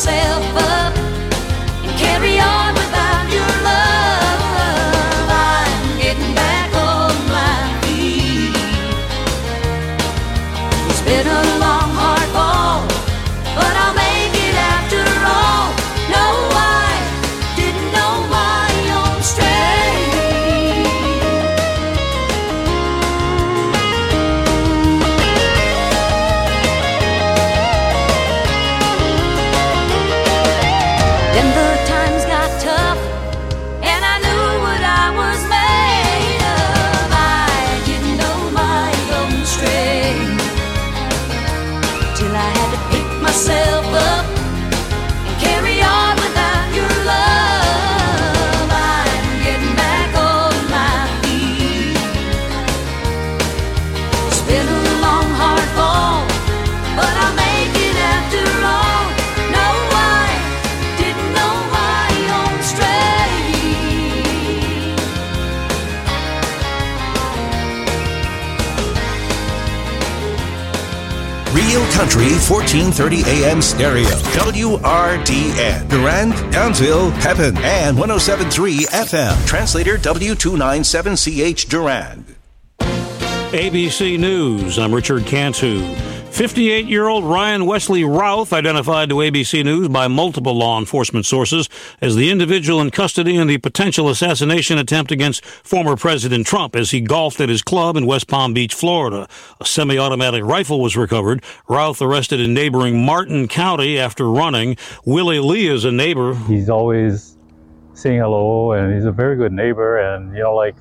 myself up and carry on without your love. I'm getting back on my feet. It's been a long, hard fall, but I'll make it after all. No, I didn't know my own strength. Then the times got tough, and I knew what I was made of. I didn't know my own strength till I had to pick myself up and carry on without your love. I'm getting back on my feet. It's been a long, hard fall, but I'll make it after all. No, I didn't know my own strength. Real Country 1430 AM stereo. WRDN. Durand, Townsville, Pepin, and 107.3 FM. Translator W297CH Durand. ABC News, I'm Richard Cantu. 58-year-old Ryan Wesley Routh identified to ABC News by multiple law enforcement sources as the individual in custody in the potential assassination attempt against former President Trump as he golfed at his club in West Palm Beach, Florida. A semi-automatic rifle was recovered. Routh arrested in neighboring Martin County after running. Willie Lee is a neighbor. He's always saying hello, and he's a very good neighbor, and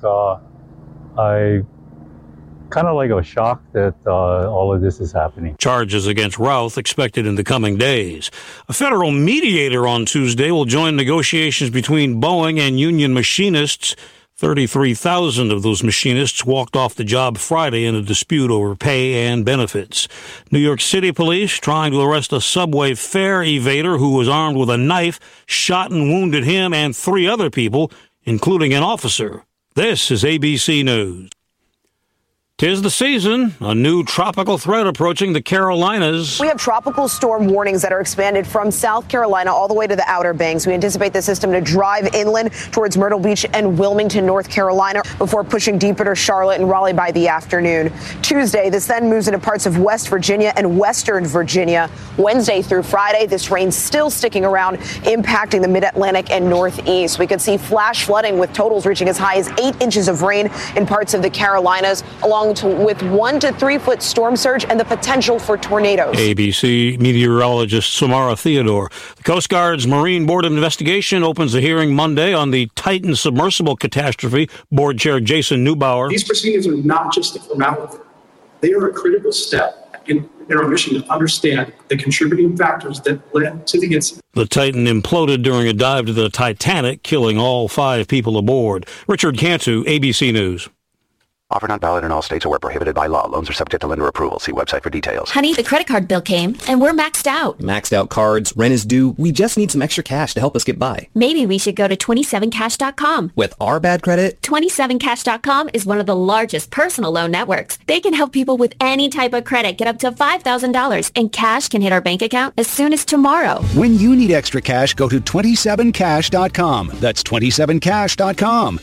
I kind of a shock that all of this is happening. Charges against Routh expected in the coming days. A federal mediator on Tuesday will join negotiations between Boeing and union machinists. 33,000 of those machinists walked off the job Friday in a dispute over pay and benefits. New York City police trying to arrest a subway fare evader who was armed with a knife, shot and wounded him and 3 other people, including an officer. This is ABC News. 'Tis the season, a new tropical threat approaching the Carolinas. We have tropical storm warnings that are expanded from South Carolina all the way to the Outer Banks. We anticipate the system to drive inland towards Myrtle Beach and Wilmington, North Carolina, before pushing deeper to Charlotte and Raleigh by the afternoon. Tuesday, this then moves into parts of West Virginia and Western Virginia. Wednesday through Friday, this rain still sticking around, impacting the Mid-Atlantic and Northeast. We could see flash flooding with totals reaching as high as 8 inches of rain in parts of the Carolinas, along with 1 to 3 foot storm surge and the potential for tornadoes. ABC meteorologist Samara Theodore. The Coast Guard's Marine Board of Investigation opens a hearing Monday on the Titan submersible catastrophe. Board Chair Jason Neubauer. These proceedings are not just a formality. They are a critical step in our mission to understand the contributing factors that led to the incident. The Titan imploded during a dive to the Titanic, killing all 5 people aboard. Richard Cantu, ABC News. Offer not valid in all states or where prohibited by law. Loans are subject to lender approval. See website for details. Honey, the credit card bill came, and we're maxed out. Maxed out cards, rent is due. We just need some extra cash to help us get by. Maybe we should go to 27cash.com. With our bad credit? 27cash.com is one of the largest personal loan networks. They can help people with any type of credit get up to $5,000, and cash can hit our bank account as soon as tomorrow. When you need extra cash, go to 27cash.com. That's 27cash.com.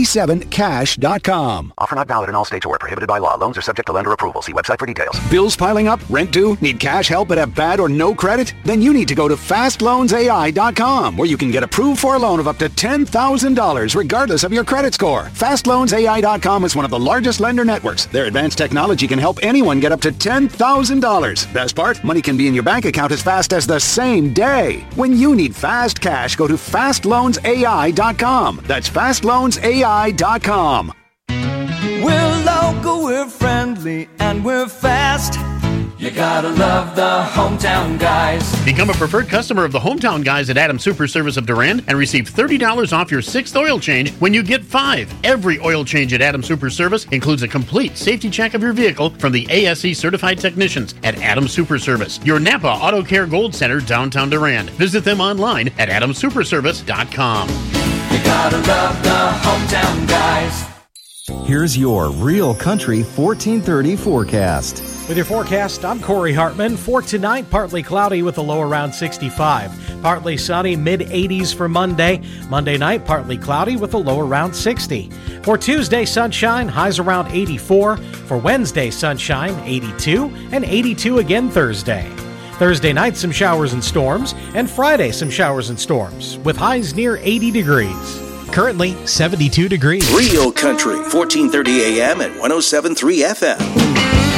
27cash.com. Offer not valid in all states or where prohibited by law. Loans are subject to lender approval. See website for details. Bills piling up? Rent due? Need cash help but have bad or no credit? Then you need to go to FastLoansAI.com, where you can get approved for a loan of up to $10,000 regardless of your credit score. FastLoansAI.com is one of the largest lender networks. Their advanced technology can help anyone get up to $10,000. Best part? Money can be in your bank account as fast as the same day. When you need fast cash, go to FastLoansAI.com. That's FastLoansAI.com. We're local, we're friendly, and we're fast. You gotta love the Hometown Guys. Become a preferred customer of the Hometown Guys at Adams Super Service of Durand and receive $30 off your 6th oil change when you get 5. Every oil change at Adams Super Service includes a complete safety check of your vehicle from the ASE certified technicians at Adams Super Service, your Napa Auto Care Gold Center, downtown Durand. Visit them online at adamsuperservice.com. You gotta love the Hometown Guys. Here's your Real Country 1430 forecast. With your forecast, I'm Corey Hartman. For tonight, partly cloudy with a low around 65. Partly sunny, mid-80s for Monday. Monday night, partly cloudy with a low around 60. For Tuesday, sunshine, highs around 84. For Wednesday, sunshine, 82. And 82 again Thursday. Thursday night, some showers and storms. And Friday, some showers and storms, with highs near 80 degrees. Currently, 72 degrees. Real Country, 1430 AM and 107.3 FM.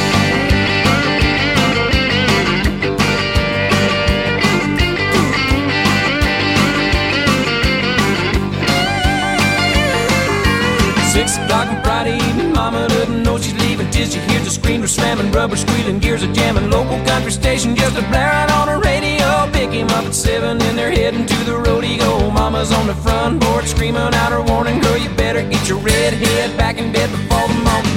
O'clock on Friday evening, Mama doesn't know she's leaving till she hears the screamer slamming, rubber squealing, gears a jamming. Local country station just a blaring on the radio. Pick him up at 7 and they're heading to the rodeo. Mama's on the front porch screaming out her warning, girl, you better get your red head back in bed before the morning.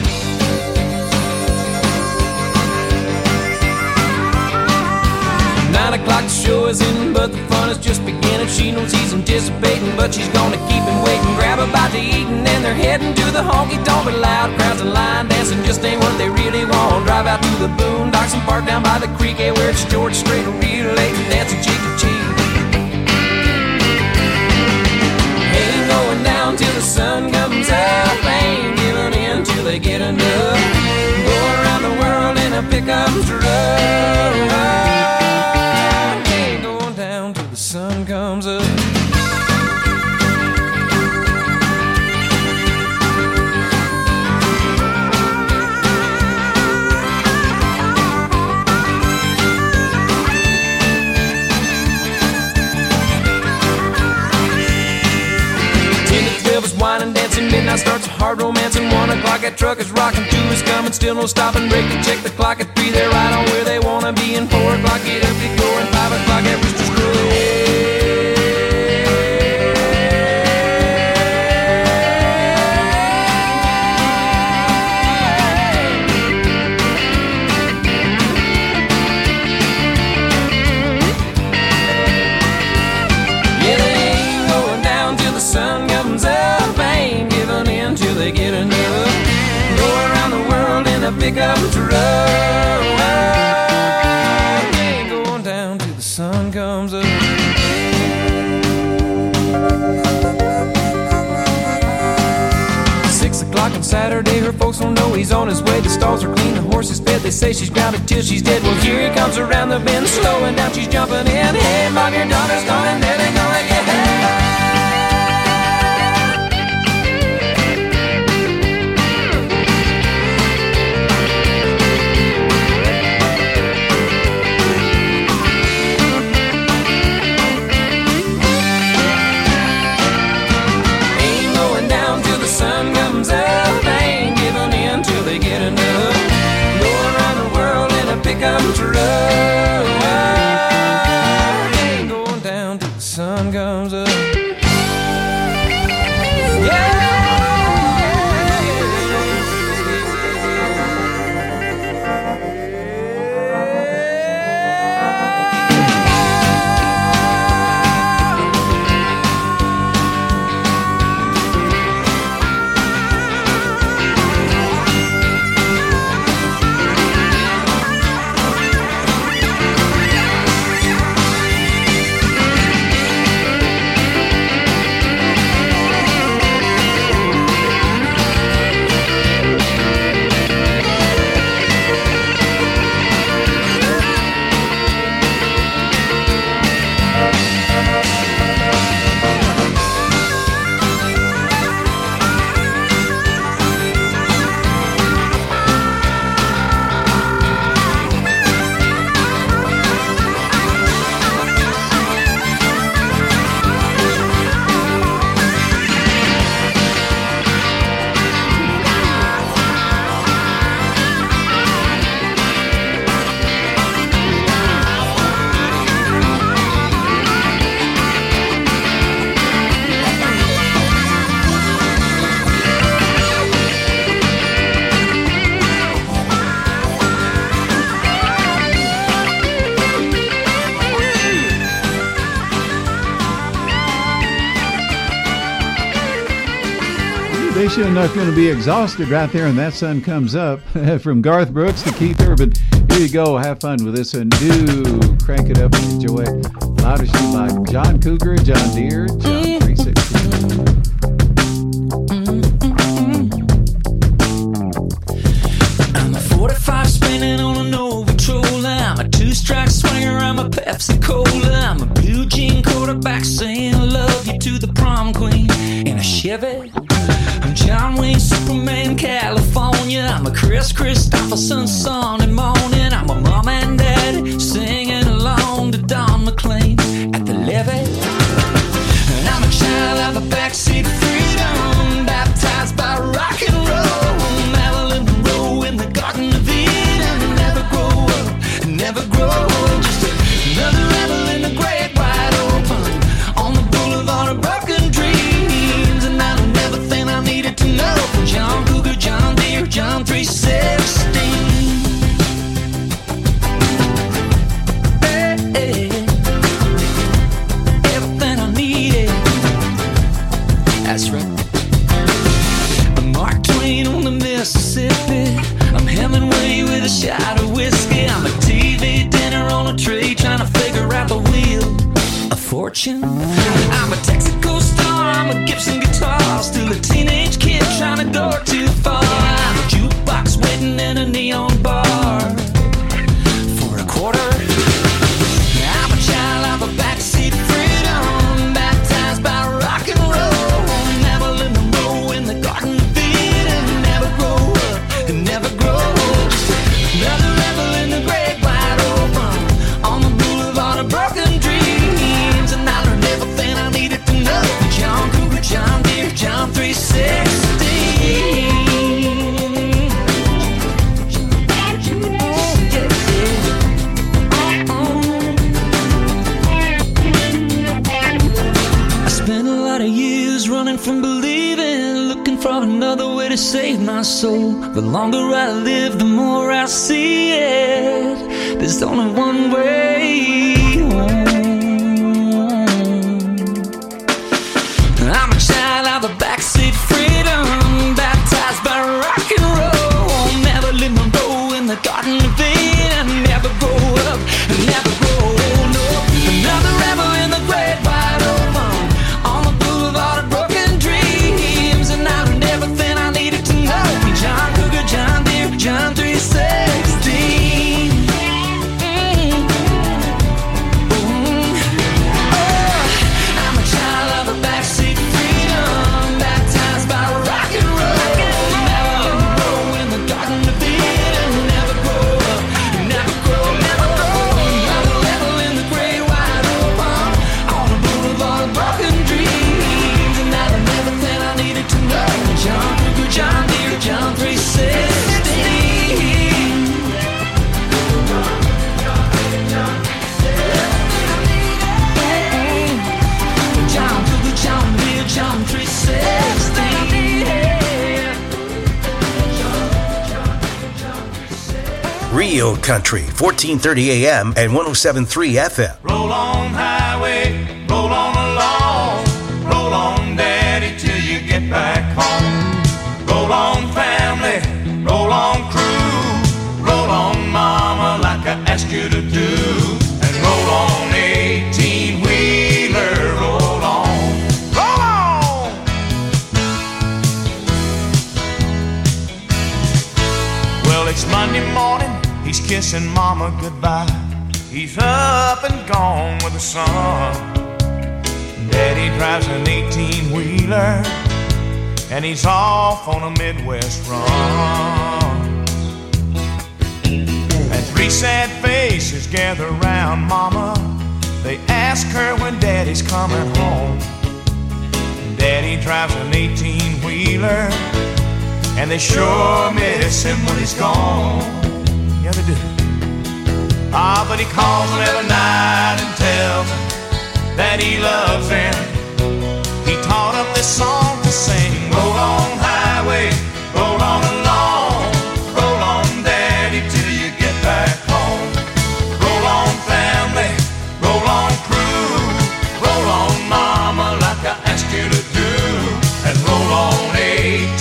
9 o'clock the show is in, but the fun is just beginning. She knows he's anticipating, but she's gonna keep him waiting. Grab a bite to eat and then they're heading to the honky-tonk. But loud crowds and line dancing just ain't what they really want. Drive out to the boondocks and park down by the creek, where it's George Strait real late and dancing cheek to cheek. Ain't going down till the sun comes up, ain't giving in till they get enough. Go around the world in a pickup truck. Sun comes up. Wine and dancing, midnight starts a hard romance, and 1 o'clock that truck is rocking, 2 is coming, still no stopping, break and check the clock at 3, they're right on where they wanna be, and 4 o'clock get up to go, and 5 o'clock that rooster's crowing. Pick up a truck, ain't going down till the sun comes up. 6 o'clock on Saturday, her folks don't know he's on his way. The stalls are clean, the horse is fed. They say she's grounded till she's dead. Well, here he comes around the bend, slowing down, she's jumping in. Hey, Mom, your daughter's gone, there they go again. Truck, ain't going down till the sun comes. They sure enough going to be exhausted right there, and that sun comes up. From Garth Brooks to Keith Urban. Here you go. Have fun with this one. Do crank it up and enjoy it. Lavishly by John Cougar, John Deere, John 316. I'm a 45 spinning on an old patrol. I'm a 2-strike swinger. I'm a Pepsi Cola. I'm a blue jean quarterback saying I love you to the prom queen in a Chevy. I'm John Wayne, Superman, California. I'm a Chris Christopherson, son and morning. I'm a mom and dad singing along to Don McLean at the levee. And I'm a child of a backseat freedom, baptized by rock and roll. Marilyn Monroe in the Garden of Eden. Never grow up, never grow old. Just another rebel in the great wide open on the boulevard of broken dreams. And I learned everything I needed to know from John Cougar, John Deere, John 316. Hey, everything I needed. That's right. I'm Mark Twain on the Mississippi. I'm Hemingway with a shot of whiskey. I'm a TV dinner on a tray trying to figure out the wheel of fortune. I'm a Texaco star, I'm a Gibson guitar, still a teenage kid trying to go too far. I'm a jukebox waiting in a neon bar for a quarter. I'm a child of a backseat freedom, baptized by rock and roll. Marilyn Monroe in the Garden of Eden. Never grow up, never grow old. Just another rebel in the great wide open on the boulevard of broken dreams. And I learned everything I needed to know from John Cougar, John Deere, John 316. I spent a lot of years running from believing, looking for another way to save my soul. The longer I live, the more I see it. There's only one way home. I'm a child of a backseat freedom, baptized by rock and roll. Marilyn Monroe in the Garden of Eden. Never grow up, never grow old. No, another rebel in the great wide open on the boulevard of broken dreams. And I learned everything I needed to know from John Cougar, John Deere, John 316. I'm a child of a backseat freedom, baptized by rock and roll. Marilyn Monroe in the Garden of Eden. Never grow up, never grow, never grow. Another rebel in the great wide open on the boulevard of broken dreams. And I learned everything I needed to know from John Cougar, John Deere, John 316. John Cougar, John Deere, John 316. Rio Country, 1430 AM and 107.3 FM. Roll on highway, roll on along, roll on daddy till you get back home. Roll on family, roll on crew, roll on mama like I asked you to do. And roll on 18-wheeler, roll on, roll on. Well, it's Monday morning, he's kissing mama goodbye. He's up and gone with the sun. Daddy drives an 18-wheeler, and he's off on a Midwest run. And three sad faces gather round mama. They ask her when daddy's coming home. Daddy drives an 18-wheeler, and they sure miss him when he's gone. Yeah, they do. Ah, but he calls them every night and tells them that he loves them. He taught them this song to sing. Roll on highway, roll on along, roll on daddy till you get back home. Roll on family, roll on crew, roll on mama like I asked you to do. And roll on 18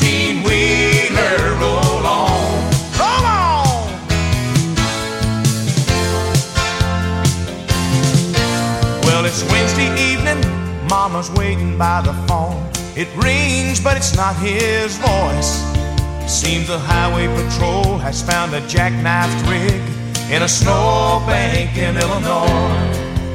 him by the phone. It rings, but it's not his voice. Seems the highway patrol has found a jackknifed rig in a snowbank in Illinois.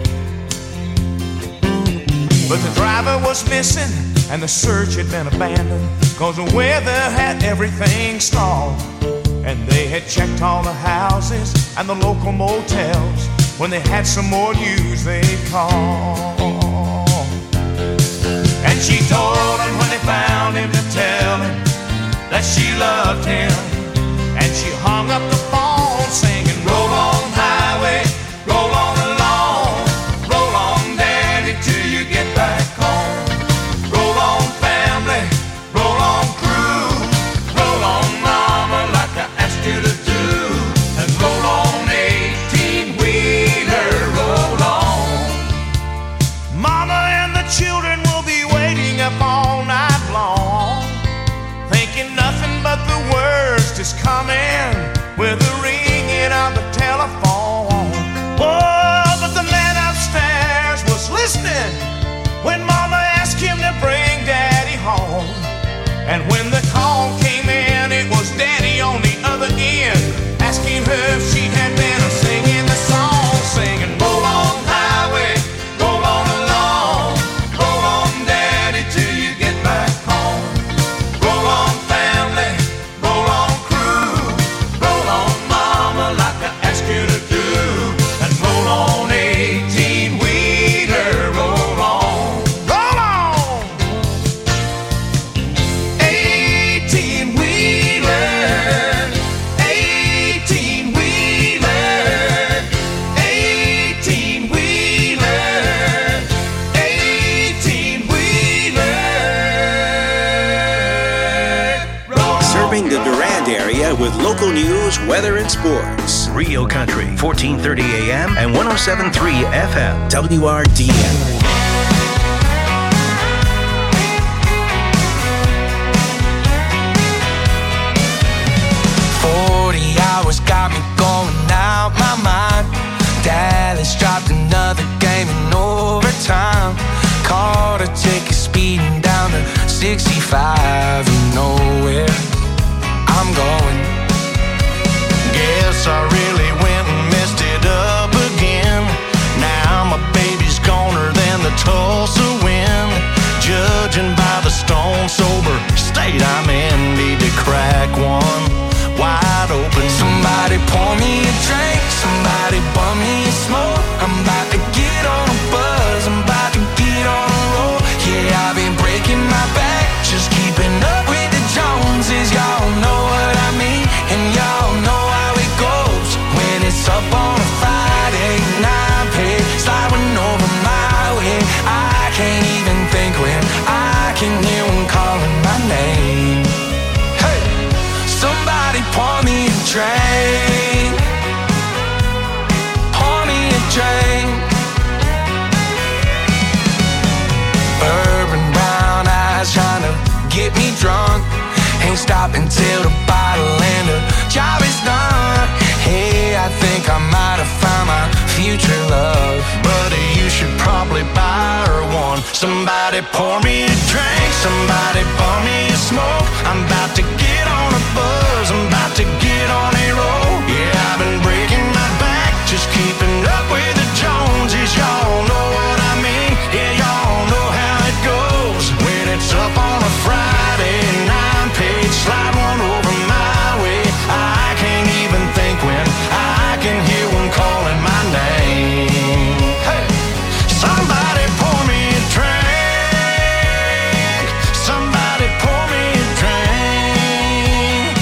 But the driver was missing and the search had been abandoned, 'cause the weather had everything stalled. And they had checked all the houses and the local motels. When they had some more news, they'd call. And she told him when they found him to tell him that she loved him. And she hung up the phone singing, roll on highway, roll on along, roll on daddy till you get back home. Roll on family, roll on crew, roll on mama like I asked you to do. And roll on 18-wheeler, roll on. Mama and the children will be waiting up all night long, thinking nothing but the worst is coming with the ringing of the telephone. Oh, but the man upstairs was listening when Mama asked him to bring Daddy home. And when the call came in, it was Daddy on the other end, asking her if she had been singing the song, singing, roll on highway, roll on along, roll on daddy till you get back home. Roll on family, roll on crew, roll on mama like I asked you to do. And roll on 18-wheeler, roll on, roll on. 18-wheeler, 18-wheeler, 18-wheeler, 18-wheeler. Serving the Durand area with local news, weather, and sports. Rio Country, 1430 AM and 107.3 FM. WRDN. 40 hours got me going out my mind. Dallas dropped another game in overtime. Caught a ticket speeding down to 65. You know where I'm going. Guess I really went and messed it up again. Now my baby's goner than the Tulsa wind. Judging by the stone sober state I'm in, need to crack one wide open. Somebody pour me a drink, somebody bum me a smoke. I'm about to get on a buzz, I'm about to get on a roll. Yeah, I've been breaking my back, just keeping up with the Joneses. Y'all know what I mean, and y'all know how it goes. When it's up on a Friday night, pay sliding over my way. I can't even think when I can hear one calling my name. Hey, somebody pour me a drink, pour me a drink. Bourbon brown eyes trying to get me drunk. Ain't stopping till the bottle and the job is done. Hey, I think I might have found my future love. Buddy, you should probably buy her one. Somebody pour me a drink, somebody pour me a smoke. I'm about to get on a buzz, I'm about to get on a roll. Yeah, I've been breaking my back, just keeping up with the Joneses. Y'all know what I mean, yeah, y'all know how it goes. When it's up on a Friday night, page slide one over my way. I can't even think when I can hear one calling my name. Hey, somebody pour me a drink, somebody pour me a drink.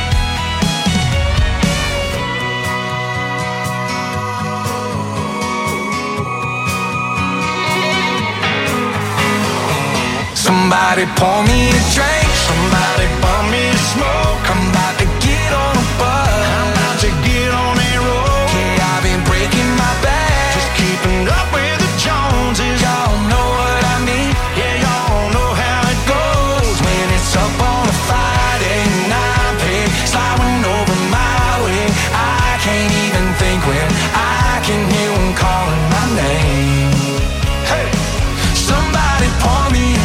Somebody pour me a drink, somebody pour me a smoke. I'm about to get on a buzz, I'm about to get on a roll. Yeah, I've been breaking my back, just keeping up with the Joneses. Y'all know what I mean, yeah, y'all know how it goes. When it's up on a Friday night, pay sliding over my way. I can't even think when I can hear one calling my name. Hey, somebody pour me a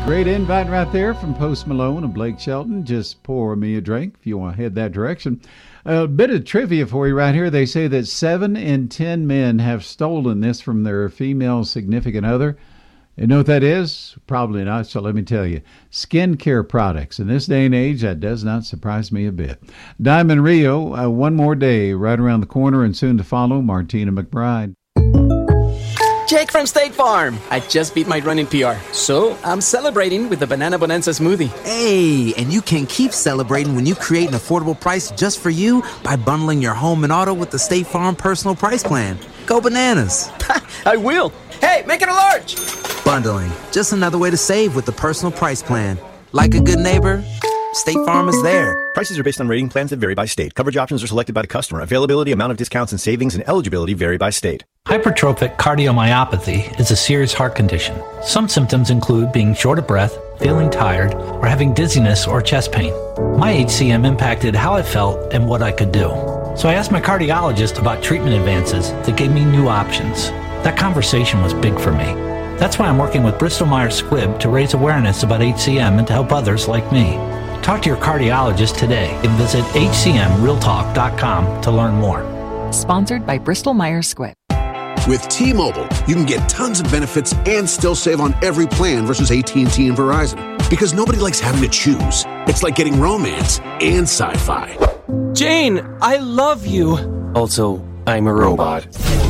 Great invite right there from Post Malone and Blake Shelton. Just pour me a drink if you want to head that direction. A bit of trivia for you right here. They say that 7 in 10 men have stolen this from their female significant other. You know what that is? Probably not, so let me tell you. Skincare products. In this day and age, that does not surprise me a bit. Diamond Rio, one more day right around the corner, and soon to follow, Martina McBride. Jake from State Farm. I just beat my running PR, so I'm celebrating with the Banana Bonanza smoothie. Hey, and you can keep celebrating when you create an affordable price just for you by bundling your home and auto with the State Farm Personal Price Plan. Go bananas. I will. Hey, make it a large. Bundling, just another way to save with the Personal Price Plan. Like a good neighbor, State Farm is there. Prices are based on rating plans that vary by state. Coverage options are selected by the customer. Availability, amount of discounts and savings, and eligibility vary by state. Hypertrophic cardiomyopathy is a serious heart condition. Some symptoms include being short of breath, feeling tired, or having dizziness or chest pain. My HCM impacted how I felt and what I could do. So I asked my cardiologist about treatment advances that gave me new options. That conversation was big for me. That's why I'm working with Bristol Myers Squibb to raise awareness about HCM and to help others like me. Talk to your cardiologist today and visit hcmrealtalk.com to learn more. Sponsored by Bristol Myers Squibb. With T-Mobile, you can get tons of benefits and still save on every plan versus AT&T and Verizon. Because nobody likes having to choose. It's like getting romance and sci-fi. Jane, I love you. Also, I'm a robot.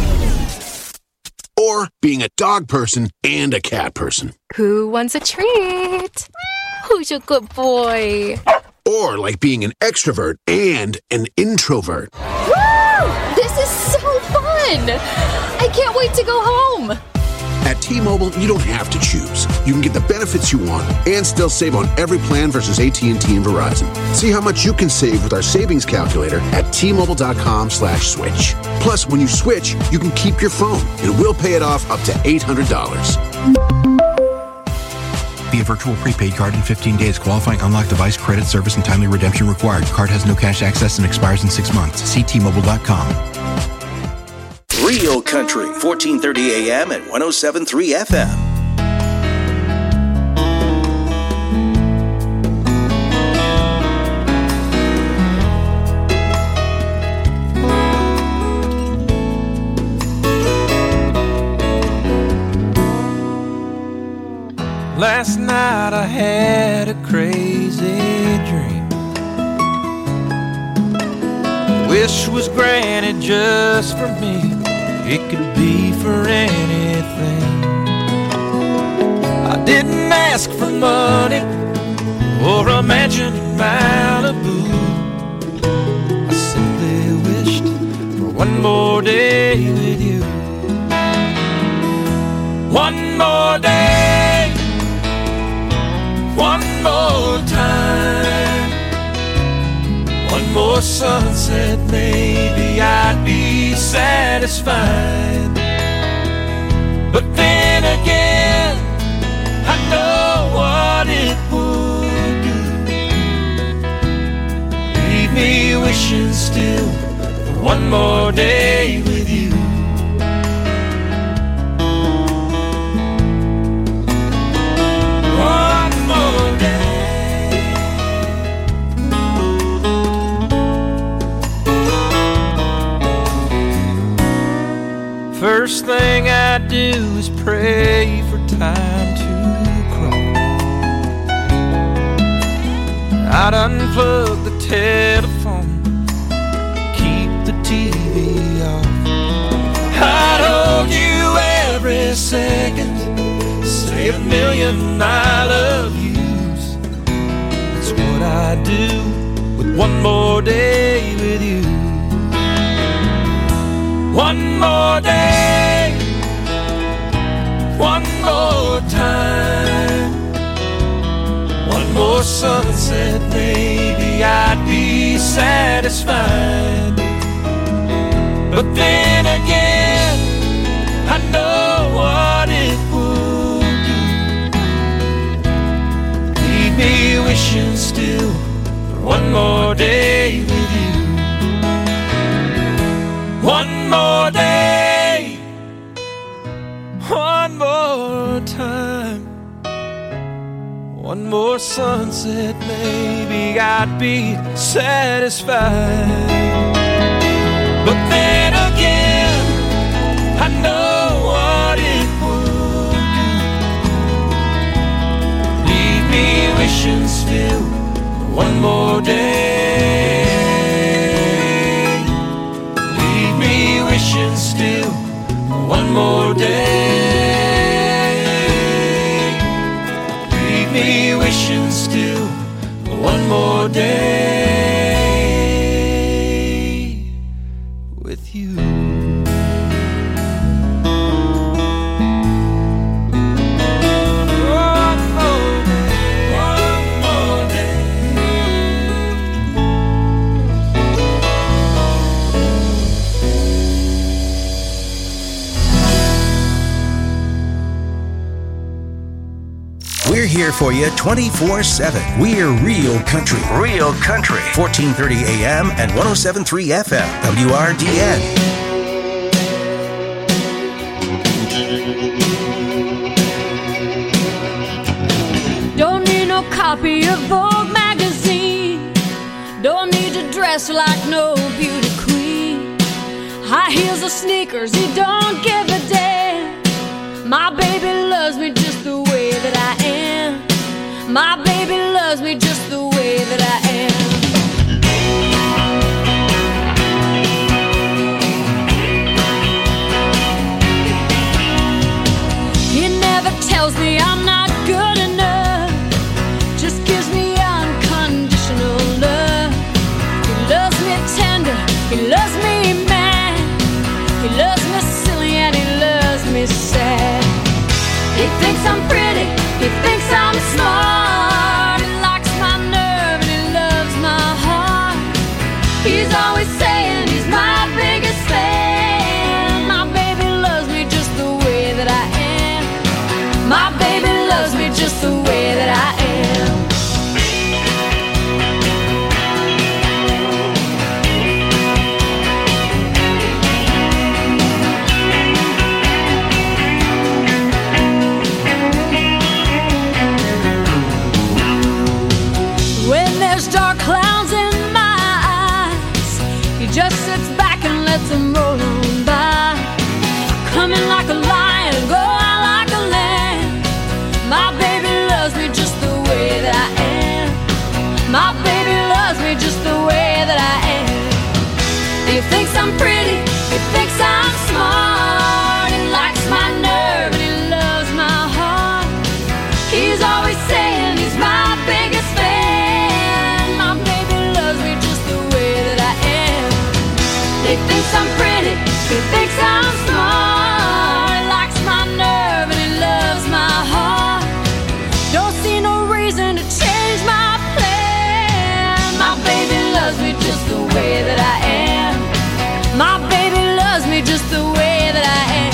Or being a dog person and a cat person. Who wants a treat? Who's a good boy? Or like being an extrovert and an introvert. Woo! This is so fun! I can't wait to go home. At T-Mobile, you don't have to choose. You can get the benefits you want and still save on every plan versus AT&T and Verizon. See how much you can save with our savings calculator at T-Mobile.com/switch. Plus, when you switch, you can keep your phone and we'll pay it off up to $800. Via virtual prepaid card in 15 days. Qualifying unlocked device, credit, service, and timely redemption required. Card has no cash access and expires in 6 months. See T-Mobile.com. Real Country, 1430 AM and 107.3 FM. Last night I had a crazy dream. Wish was granted just for me. It could be for anything. I didn't ask for money or a mansion in Malibu. I simply wished for one more day with you. One more day, one more time, one more sunset, maybe I'd be satisfied. But then again, I know what it would do. Leave me wishing still for one more day with you. One more day. First thing I do is pray for time to crawl. I'd unplug the telephone, keep the TV off. I'd hold you every second, say a million I love yous. That's what I do with one more day with you. One more day, one more time, one more sunset, maybe I'd be satisfied. But then again, I know what it would do. Leave me wishing still for one more day with you. One more day, one more time, One more sunset, maybe I'd be satisfied. But then again, I know what it would do. Leave me wishing still one more day. Leave me wishing still one more day. Leave me wishing still one more day with you. We're here for you 24/7. We're Real Country. Real Country. 1430 AM and 107.3 FM. WRDN. Don't need no copy of Vogue magazine. Don't need to dress like no beauty queen. High heels or sneakers, he don't give a damn. My baby loves me just the way that I am. My baby loves me just the way that I am. He never tells me I'm not good enough. Just gives me unconditional love. He loves me tender, he loves me mad. He loves me silly and he loves me sad. He thinks I'm pretty, he thinks I'm smart. He likes my nerve and he loves my heart. He's always saying he's my biggest fan. My baby loves me just the way that I am. My baby loves me just the way that I am. Dark clouds in my eyes, he just sits back and lets them roll on by. Coming like a lion, go out like a lamb. My baby loves me just the way that I am. My baby loves me just the way that I am. He thinks I'm pretty, he thinks I'm smart. He likes my nerve and he loves my heart. He's always saying he's my biggest fan. He thinks I'm pretty, he thinks I'm smart. He likes my nerve and he loves my heart. Don't see no reason to change my plan. My baby loves me just the way that I am. My baby loves me just the way that I am.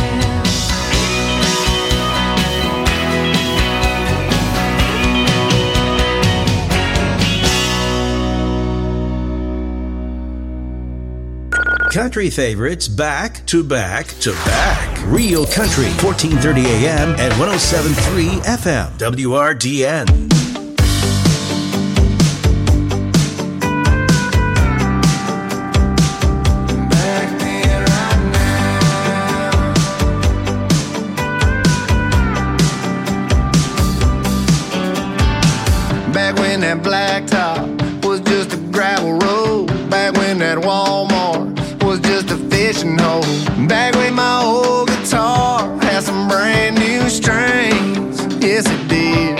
Country favorites back to back to back. Real Country, 1430 AM and 107.3 FM. WRDN. Back when that blacktop was just a gravel road. Back when that Walmart was just a fishing hole. Back when my old guitar had some brand new strings. Yes, it did.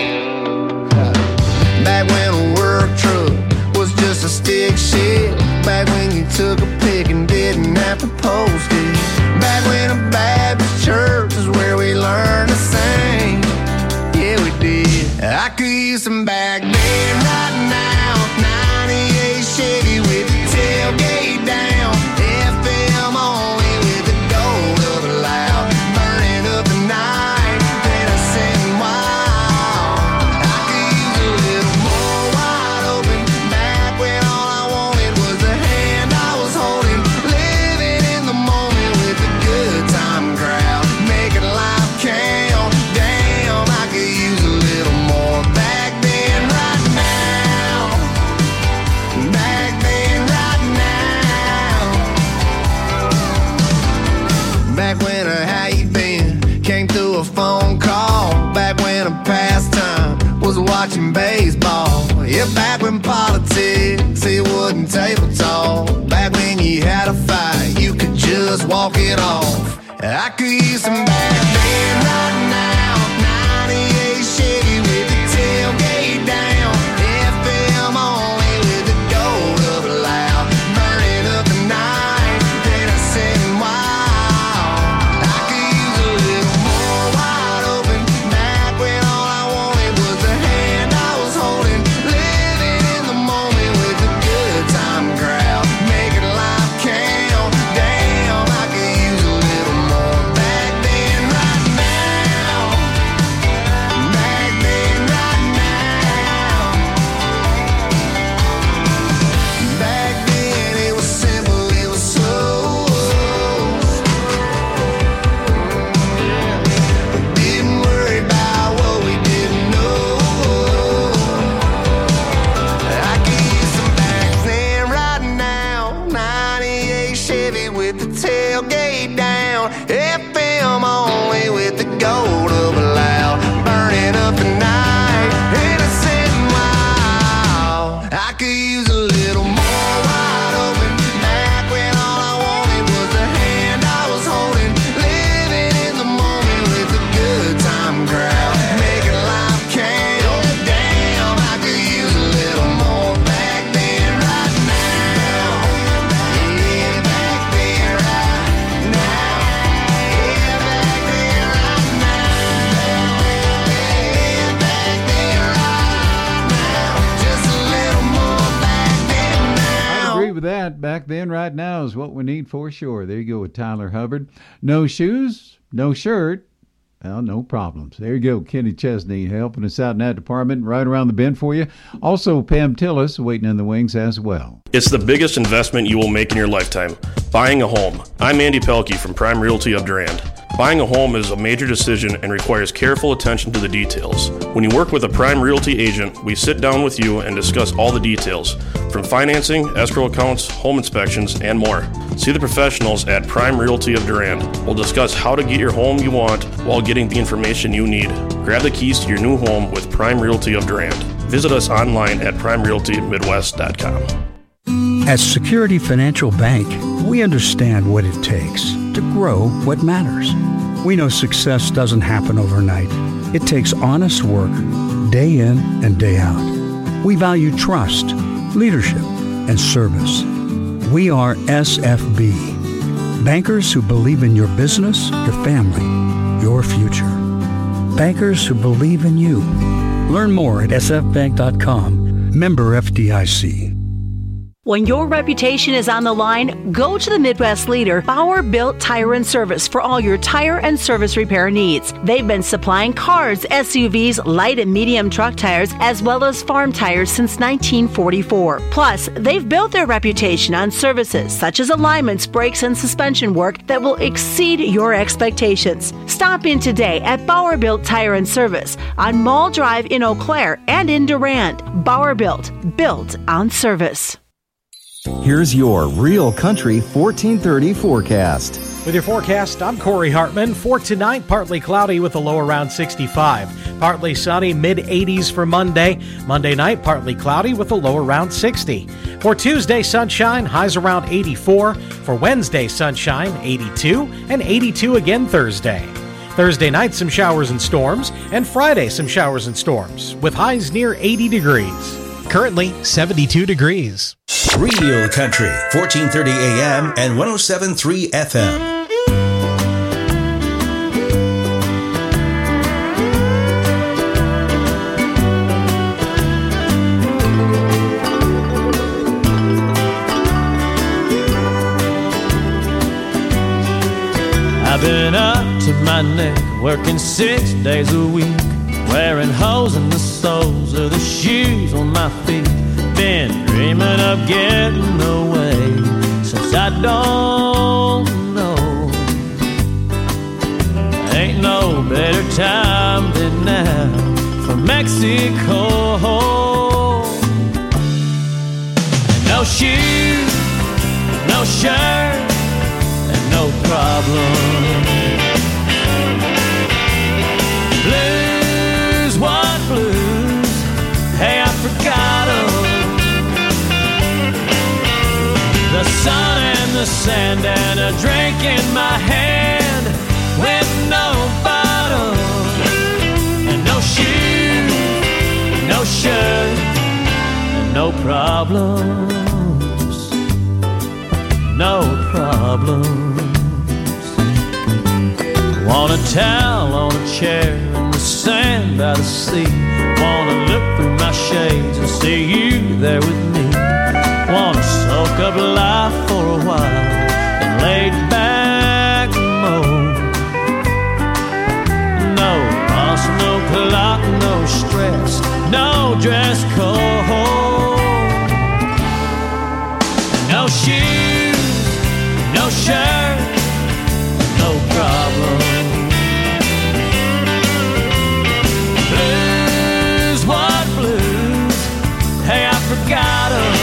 Back when a work truck was just a stick shift. Back when you took a pic and didn't have to post it. Back when a Baptist church is where we learned to sing. Yeah, we did. I could use some back then right now. 98 Chevy with the tailgate down. FM only with the gold of a loud. Burning up the night, then I sing wild. I could use a little more wide open. Back when all I wanted was the hand I was holding. Living in the moment with a good time crowd. Making life count. Damn, I could use a little more back then. Yeah, back when politics, it wasn't table talk. Back when you had a fight, you could just walk it off. I could use some back then right now. 98 Chevy with the tailgate down. FM only with the gold up loud. Burning up the night, then I said wow. I could use a little more wide open. Back when all I wanted was the hand I was holding. Living in the moment with the good time crowd. Making life count. Damn, I could use a little more back then right now. Back then right now. Back then it was simple, it was slow. Didn't worry about what we didn't know. I could use some back then right now. 98 Chevy with the tailgate down. FM only with the gold up loud. Burning up the night. Innocent wow. I could use a little more wide open. Back when all I wanted was the hand I was holding. Living in the moment with the good time crowd. Making life count. Damn, I could use a little more back then right now. Yeah, back then right now. Yeah, back then right now. Yeah, back then right now. Just a little more back then now. I agree with that. Back then, right now is what we need for sure. There you go with Tyler Hubbard. No shoes, no shirt. Well, no problems. There you go. Kenny Chesney helping us out in that department, right around the bend for you. Also, Pam Tillis waiting in the wings as well. It's the biggest investment you will make in your lifetime, buying a home. I'm Andy Pelkey from Prime Realty of Durand. Buying a home is a major decision and requires careful attention to the details. When you work with a Prime Realty agent, we sit down with you and discuss all the details, from financing, escrow accounts, home inspections, and more. See the professionals at Prime Realty of Durand. We'll discuss how to get your home you want while getting the information you need. Grab the keys to your new home with Prime Realty of Durand. Visit us online at primerealtymidwest.com. At Security Financial Bank, we understand what it takes to grow what matters. We know success doesn't happen overnight. It takes honest work, day in and day out. We value trust, leadership, and service. We are SFB, bankers who believe in your business, your family, your future. Bankers who believe in you. Learn more at sfbank.com. Member FDIC. When your reputation is on the line, go to the Midwest leader, Bauer Built Tire and Service, for all your tire and service repair needs. They've been supplying cars, SUVs, light and medium truck tires, as well as farm tires since 1944. Plus, they've built their reputation on services such as alignments, brakes, and suspension work that will exceed your expectations. Stop in today at Bauer Built Tire and Service on Mall Drive in Eau Claire and in Durand. Bauer Built on service. Here's your Real Country 1430 forecast. With your forecast, I'm Corey Hartman. For tonight, partly cloudy with a low around 65. Partly sunny, mid-80s for Monday. Monday night, partly cloudy with a low around 60. For Tuesday, sunshine, highs around 84. For Wednesday, sunshine, 82. And 82 again Thursday. Thursday night, some showers and storms. And Friday, some showers and storms, with highs near 80 degrees. Currently, 72 degrees. Real Country, 1430 AM and 107.3 FM. I've been up to my neck, working 6 days a week, wearing holes in the soles of the shoes on my feet. Been dreaming of getting away since I don't know. Ain't no better time than now for Mexico. No shoes, no shirt, and no problem. Blues, what blues? Hey, I forgot 'em. the sand and a drink in my hand with no bottle and no shoes, no shirt, and no problems, no problems. Want a towel on a chair in the sand by the sea. Wanna look through my shades and see you there with me. Wanna soak up life for a while and lay back mode. No boss, no clock, no stress, no dress code. No shoes, no shirt, no problem. Blues, what blues? Hey, I forgot 'em.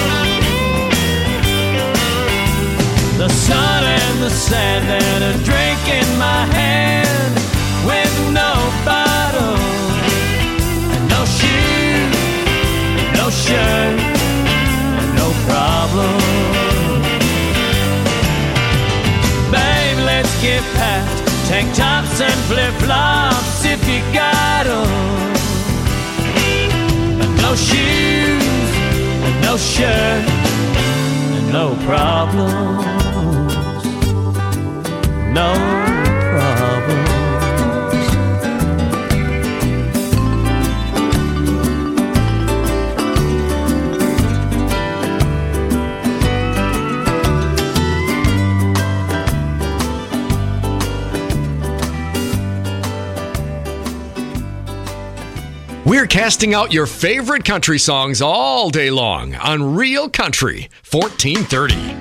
The sun and the sand and a drink in my hand with no bottle and no shoes, no shirt, and no problem. Babe, let's get past tank tops and flip-flops if you got 'em. And no shoes, and no shirt, and no problems. No problems. We're casting out your favorite country songs all day long on Real Country 1430.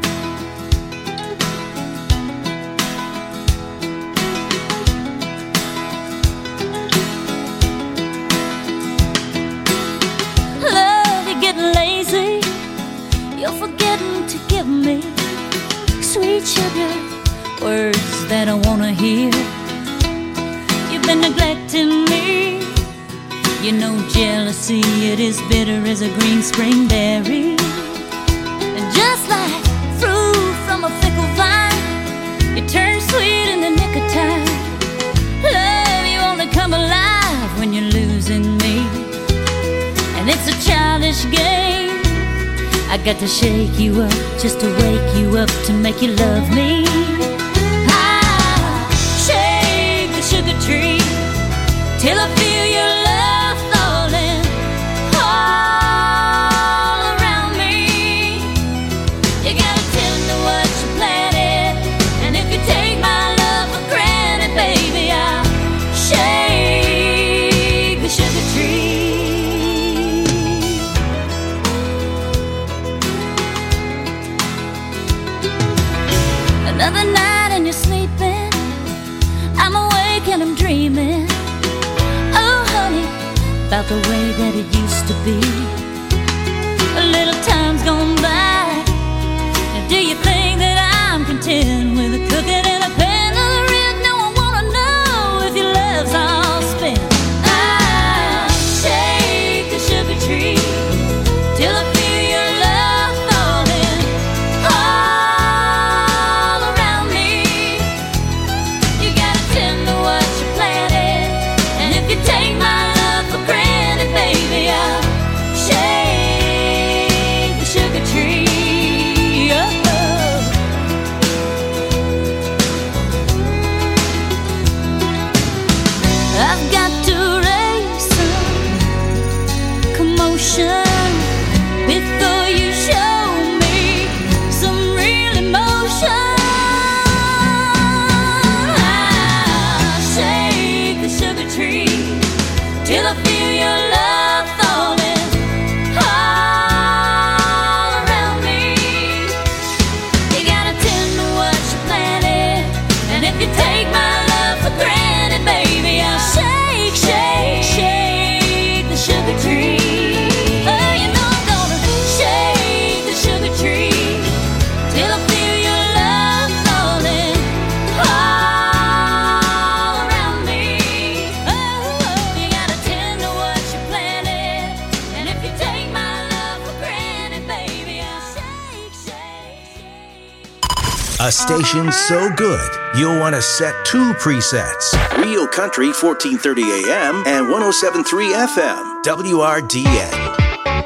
Love, you're getting lazy. You're forgetting to give me sweet sugar, words that I want to hear. You've been neglecting me. You know jealousy, it is bitter as a green spring berry. And just like fruit from a fickle vine, you turn sweet in the nick of time. Love, you only come alive when you're losing me. And it's a childish game. I got to shake you up just to wake you up to make you love me. I shake the sugar tree till I feel your love falling all around me. You gotta tend to what you planted, and if you take my love for granted, baby, I'll shake the sugar tree. Another night and you're sleeping, I'm awake and I'm dreaming. Oh honey, about the way that it used to be. A little time's gone by. Now do you think that I'm content with a cooking and a pan of the rent? No, I wanna know if your love's all spent. I'll shake the sugar tree till I feel your love falling all around me. You gotta tend to what you planted, and if you take my love for granted, baby, I'll shake the sugar tree. Oh. I've got to raise some commotion before you show me some real emotion. I'll shake the sugar tree till I feel your love falling all around me. You gotta tend to what you planted, and if you take my love for granted, baby, I'll shake, shake, shake the sugar tree. Oh, you know I'm gonna shake the sugar tree till I feel your love falling all around me. Oh, you gotta tend to A station so good, you'll want to set 2 presets. Real Country 1430 AM and 107.3 FM. WRDN.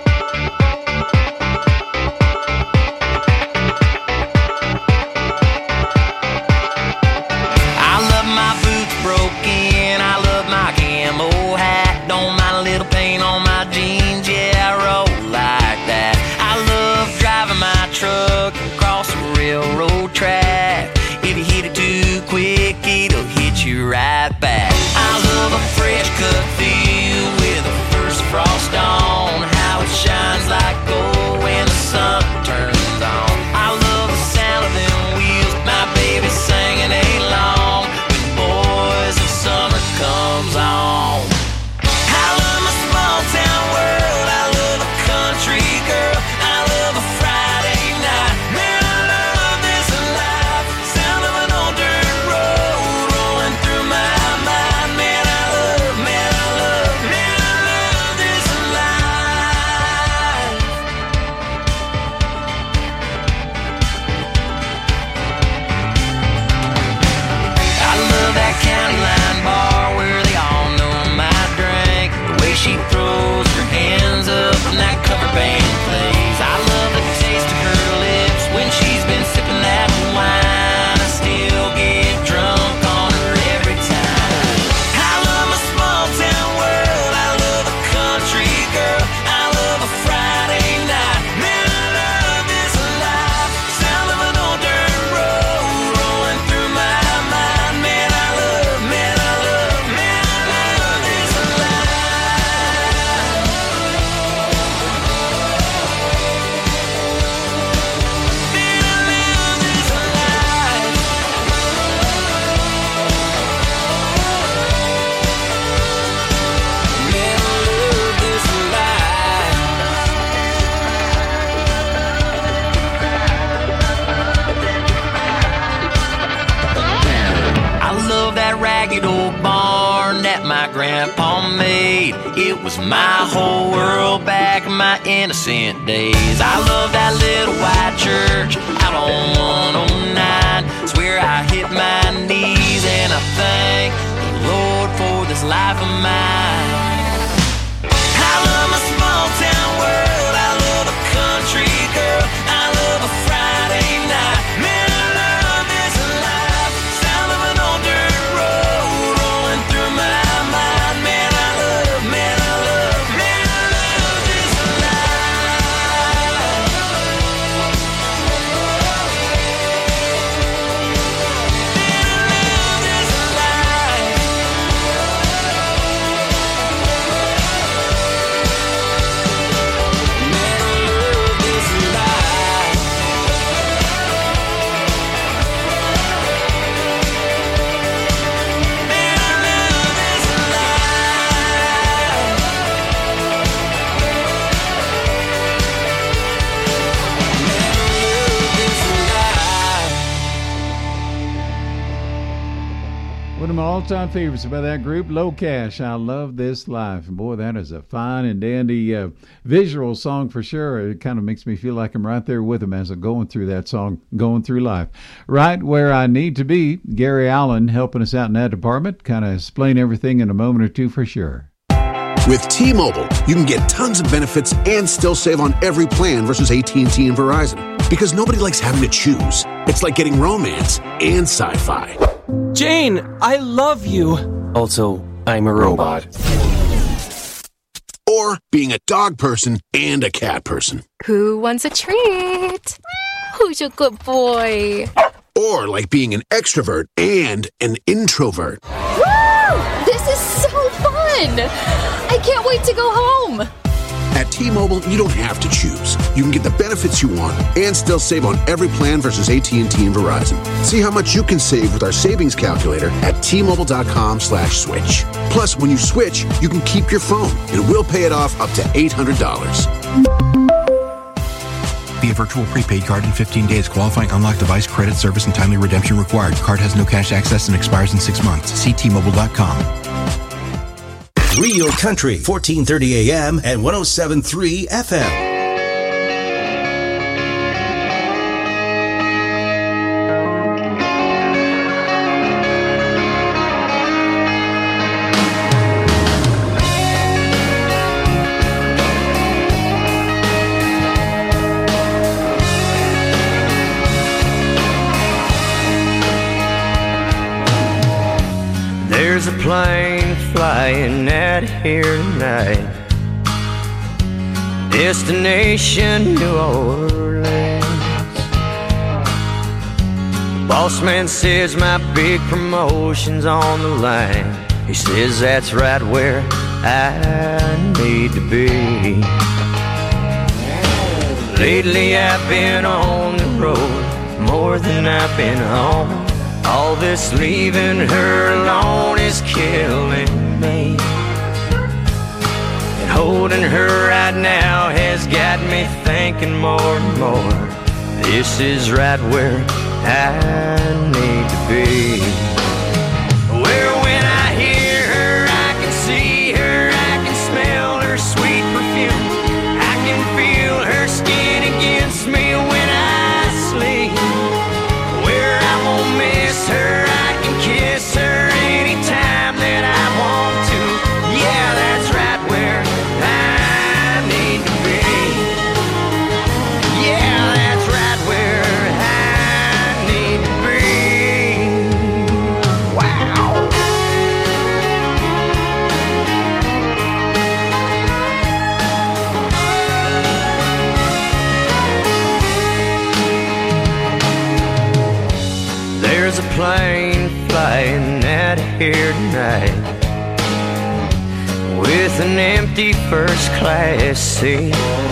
Truck across the railroad track. If you hit it too quick, it'll hit you right back. I love a fresh cut field with the first frost on. How it shines like gold when the sun turns on. I love the sound of them wheels, my baby singing along when the boys of summer comes on. I love my small town world. I love a country girl. I love a Friday. She throws her hands up and that cover band plays. I love the taste of her lips when she's been sipping that wine. I still get drunk on her every time. I love my small town world. I love a country girl. I love a Friday night. Man, I love this life. Sound of an old dirt road rolling through my mind. Man, I love this life. Ragged old barn that my grandpa made. It was my whole world back in my innocent days. I love that little white church out on 109. Swear I hit my knees and I thank the Lord for this life of mine. I love my small town world. I love a country girl. I love a Friday night. Man, I love this life. Sound of an old dirt road rolling through my mind. Man, I love this life. One of my all-time favorites about that group, Low Cash. I love this life. And boy, that is a fine and dandy visual song for sure. It kind of makes me feel like I'm right there with them as I'm going through that song, going through life. Right where I need to be. Gary Allen helping us out in that department. Kind of explain everything in a moment or two for sure. With T-Mobile, you can get tons of benefits and still save on every plan versus AT&T and Verizon. Because nobody likes having to choose. It's like getting romance and sci-fi. Jane, I love you. Also, I'm a robot. Or being a dog person and a cat person. Who wants a treat? Who's a good boy? Or like being an extrovert and an introvert. Woo! This is so fun! I can't wait to go home. At T-Mobile, you don't have to choose. You can get the benefits you want and still save on every plan versus AT&T and Verizon. See how much you can save with our savings calculator at T-Mobile.com/switch. Plus, when you switch, you can keep your phone and we'll pay it off up to $800. Via virtual prepaid card in 15 days. Qualifying unlocked device, credit, service, and timely redemption required. Card has no cash access and expires in 6 months. See T-Mobile.com. Real Country, 1430 AM and 107.3 FM. plane flying out of here tonight. Destination New Orleans. Boss man says my big promotion's on the line. He says that's right where I need to be. Lately I've been on the road more than I've been home. All this leaving her alone is killing me. And holding her right now has got me thinking more and more. This is right where I need to be. Where when I hear her, I can see her, I can smell her sweet perfume. I can feel her skin against me when I sleep. Where I won't miss her, I can kiss her anytime that I want to. Yeah, that's right where I need to be. Yeah, that's right where I need to be. Wow. There's a plane flying out of here tonight with an empty first class seat.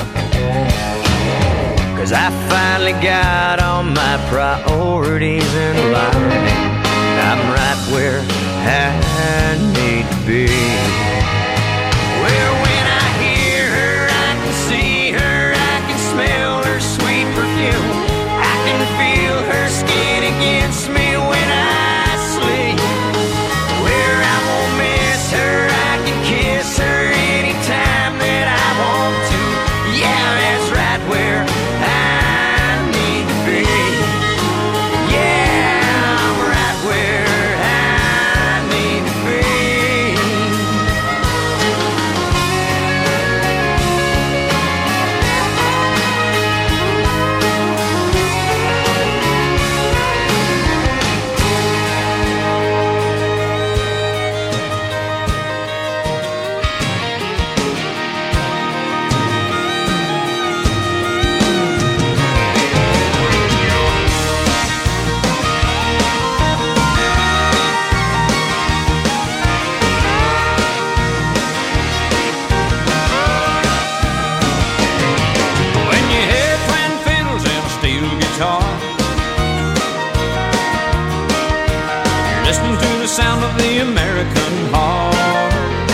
'Cause I finally got all my priorities in line. I'm right where I need to be. Where when I hear her, I can see her, I can smell her sweet perfume. I can feel her skin against me when I sleep. Where I won't miss her, I can kiss her anytime that I want to. Yeah, that's right where I need to be. Yeah, I'm right where I need to be. When you hear twin fiddles and a steel guitar, you're listening to the sound of the American heart.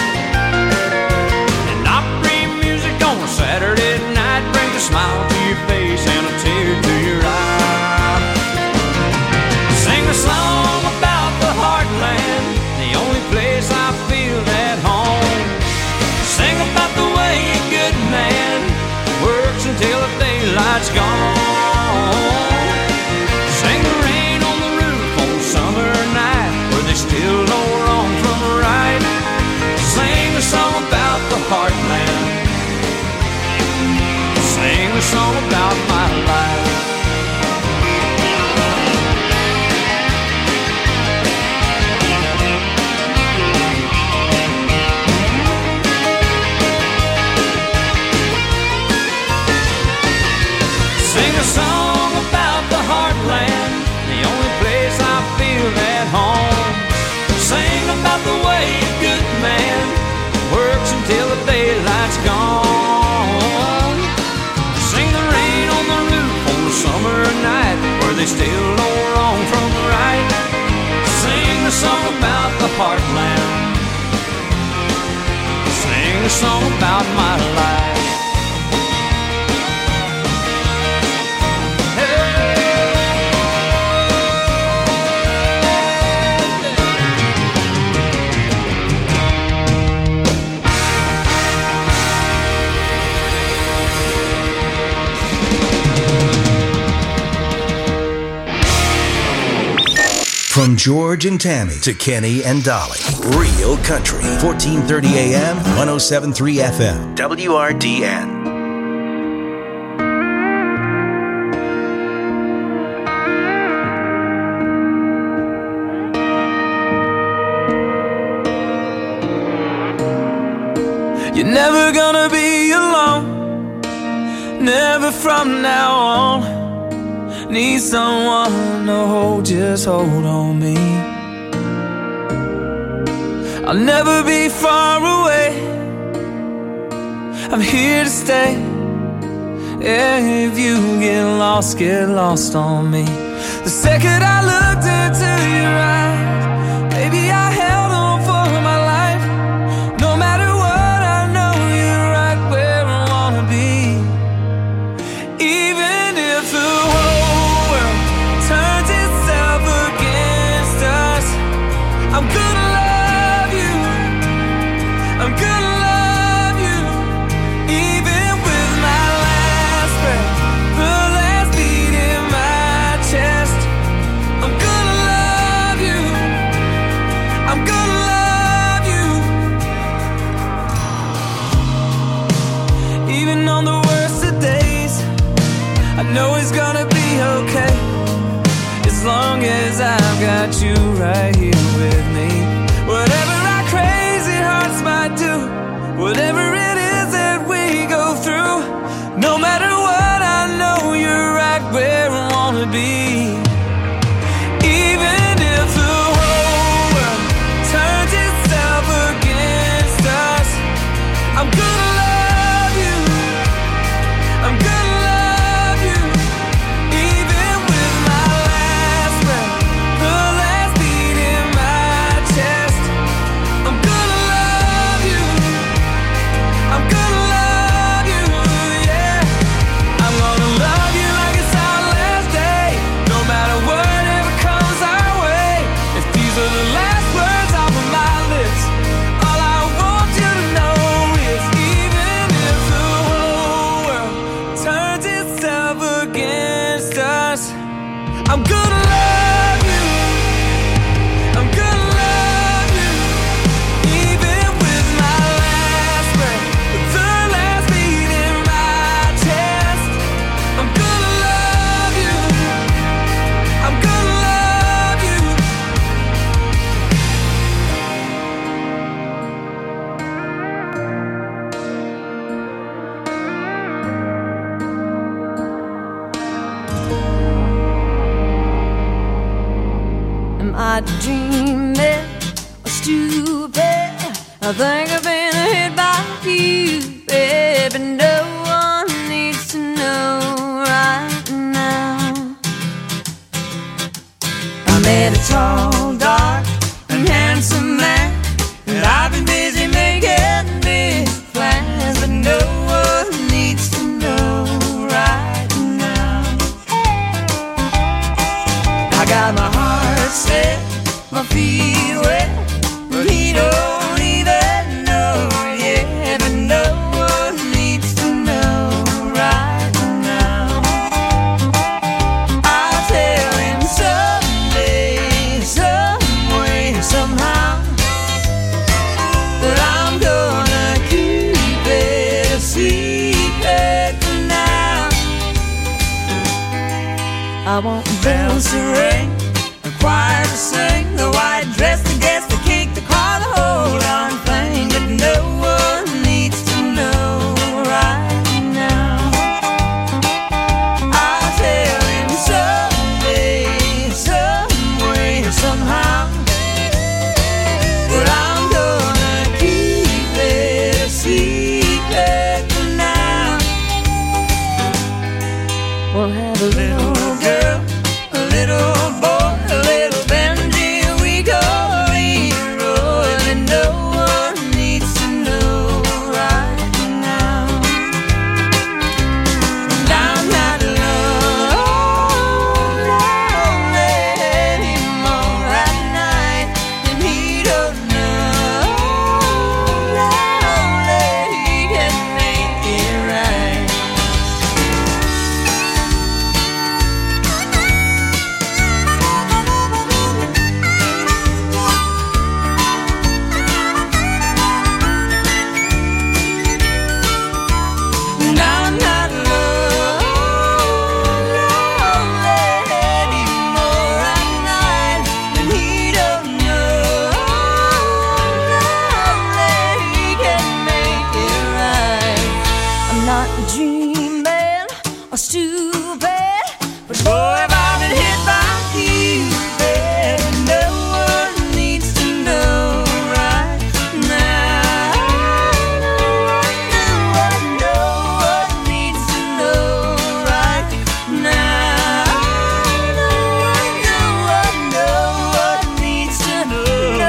And Opry music on a Saturday night brings a smile to your face and a tear to your eye. Sing a song about the heartland, the only place I feel at home. Sing about the way a good man works until the daylight's gone. Sing the rain on the roof on a summer night where they still know wrong from right. Sing a song about the heartland. Sing a song about my life. Sing a song about the heartland, the only place I feel at home. Sing about the way a good man works until the daylight's gone. Sing the rain on the roof on a summer night where they still know wrong from right. Sing a song about the heartland. Sing a song about my life. From George and Tammy to Kenny and Dolly. Real Country. 1430 AM, 107.3 FM. WRDN. You're never gonna be alone, never from now on. Need someone to hold, just hold on me. I'll never be far away, I'm here to stay. Yeah, if you get lost on me. The second I looked into your eyes, baby, I held on for my life. No matter what, I know you're right where I wanna be. Even if the whole world turns itself against us, I'm gonna love you, I'm gonna love you. Even with my last breath, the last beat in my chest, I'm gonna love you, I'm gonna love you. Even on the worst of days, I know it's gonna be okay, as long as I've got you right here with me. Whatever our crazy hearts might do, whatever it is that we go through, no matter what, I know you're right where I wanna be. Even if the whole world turns itself against us, I'm gonna love you, I'm gonna love you. Even with my last breath, the last beat in my chest, I'm gonna love you, I'm gonna love you, yeah. I'm gonna love you like it's our last day, no matter whatever comes our way. If these are the last words off of my lips, all I want you to know is even if the whole world turns itself against us, I'm gonna love you, I'm gonna love you. Even with my last breath, the last beat in my chest, I'm gonna love you, I'm gonna love you. Am I dreaming or stupid? I think I've been hit by you, baby. No one needs to know right now. I met a tall, dark, and handsome man, and I've been busy making big plans, but no one needs to know right now. I got my heart set, my feet wet, but he don't even know yet. But no one needs to know right now. I'll tell him someday, some way, somehow, that I'm gonna keep it a secret for now. I want bells to ring, the choir to sing, the white dress to guess, the cake, the car, the whole darn thing. But no one needs to know right now. I'll tell him someday, some way, somehow, but I'm gonna keep it a secret for now. We'll have a little girl, a little boy, a little Benji we call Lee. dreaming or stupid, but boy, if I've been hit by you, baby, no one needs to know right now. No one needs to know right now. No one needs to know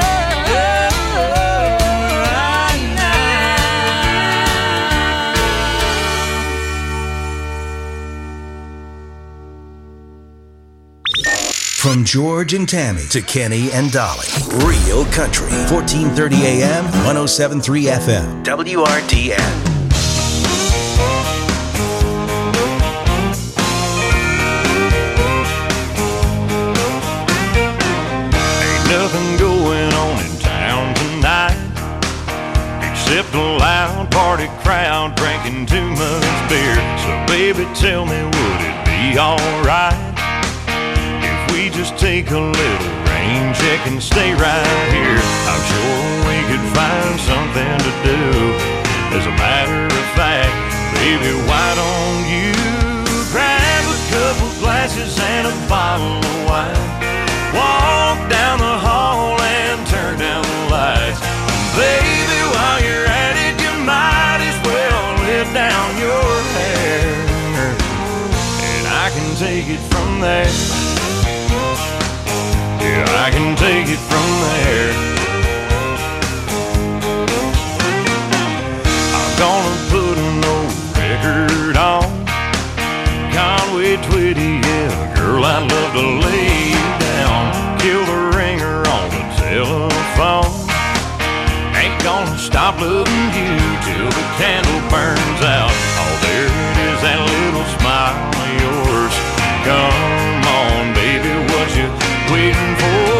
right From George and Tammy to Kenny and Dolly. Real Country. 1430 AM, 107.3 FM. WRDN. Ain't nothing going on in town tonight except a loud party crowd drinking too much beer. So baby, tell me, would it be alright if we just take a little rain check and stay right here? I'm sure we could find something to do. As a matter of fact, baby, why don't you grab a couple glasses and a bottle of wine, walk down the hall and turn down the lights. Baby, while you're at it, you might as well let down your hair, and I can take it from there. Yeah, I can take it from there. I'm gonna put an old record on Conway Twitty, yeah, girl, I'd love to lay you down. Kill the ringer on the telephone. Ain't gonna stop loving you till the candle burns out. Oh, there it is, that little smile of yours. Come on, baby, what you waiting for?